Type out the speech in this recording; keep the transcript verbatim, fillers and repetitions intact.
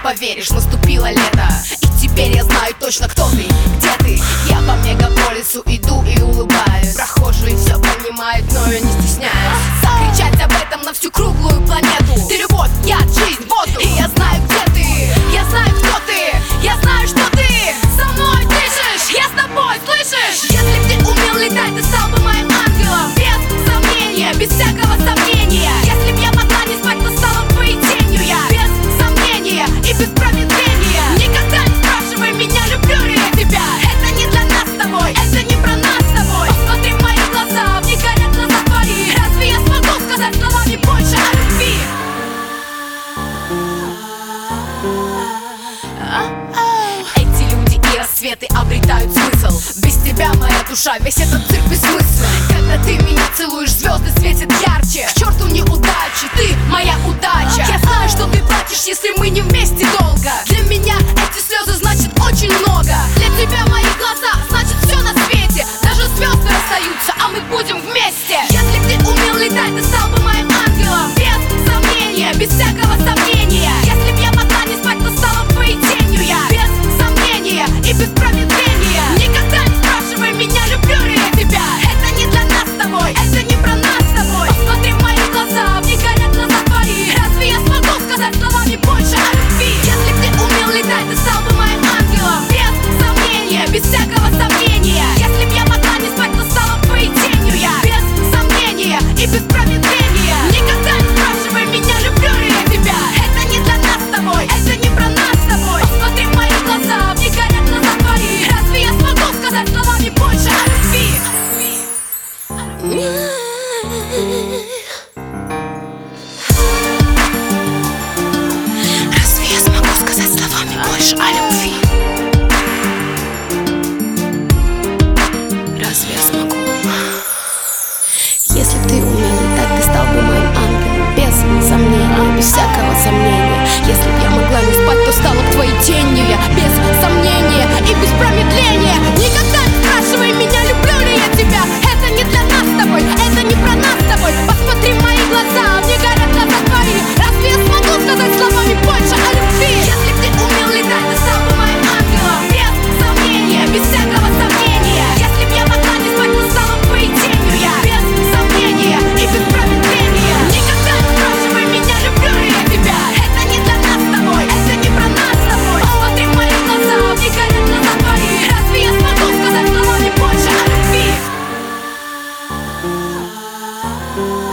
поверишь, наступило лето. И теперь я знаю точно, кто ты, где ты. Я по мегаполису иду и улыбаюсь. Прохожие все понимают, но я не стесняюсь закричать об этом на всю круглую планету. Ты любовь, я жизнь, воздух. И я знаю, где ты, я знаю, кто ты. Я знаю, что ты со мной дышишь. Я с тобой, слышишь? Если б ты умел летать, ты стал бы моим ангелом. Без сомнения, без всякого сомнения. Если б я могла не спать, то стала бы твоей тенью я. Без сомнения и без промедления. Никогда не спрашивай меня, люблю ли я тебя. Это не для нас с тобой, это не про нас с тобой. Посмотри в мои глаза, мне горят глаза твои. Разве я смогу сказать словами больше о любви? Эти люди и рассветы обретают смысл. Без тебя моя душа, весь этот цирк бессмыслен. Когда ты меня целуешь, звезды светят ярче. К черту неудачи, ты моя удача. Я знаю, что ты плачешь, если мы не вместе долго. Для меня эти слезы значат очень много. Для тебя мои глаза значит все на свете. Даже звезды расстаются, а мы будем вместе. Если б ты умел летать, ты стал бы моим ангелом. Без сомнения, без всякого сомнения. Если б я могла не спать, то стала бы твоей тенью я. Без сомнения и без промедления. Никогда не спрашивай меня, люблю ли я тебя. Это не для нас с тобой, это не про нас с тобой. Посмотри в мои глаза, мне горят глаза твои. Разве я смогу сказать словами больше о любви? Если б ты умел летать, ты стал бы моим ангелом. Без сомнения, без всякого сомнения. Если б я могла не спать, то стала бы твоей тенью я. Без сомнения и без промедления. Никогда не спрашивай меня, люблю ли я тебя. Это не для нас с тобой, это не про нас с тобой. Посмотри в мои глаза, мне горят глаза твои. Разве я смогу сказать словами больше о любви? Разве я смогу сказать словами больше о любви? Разве я смогу? Если б ты умел летать, ты стал бы моим ангелом. Без сомнения, без всякого сомнения. Если б я могла не спать, то стала бы твоей тенью я. Без сомнения и без промедления. Никогда не спрашивай меня, люблю ли я тебя. Это не для нас с тобой, это не про нас с тобой. Посмотри в мои глаза, мне горят глаза твои. Разве я смогу сказать словами больше о любви? Если б ты умел летать, ты стал бы моим ангелом. Без сомнения, без всякого сомнения. Если б я могла не спать, то стала бы твоей тенью я. Без сомнения и без промедления. Никогда не спрашивай меня, люблю ли я тебя. Это не для нас с тобой, это не про нас с тобой. Посмотри в мои глаза, мне горят глаза твои. Разве я смогу сказать словами больше о любви?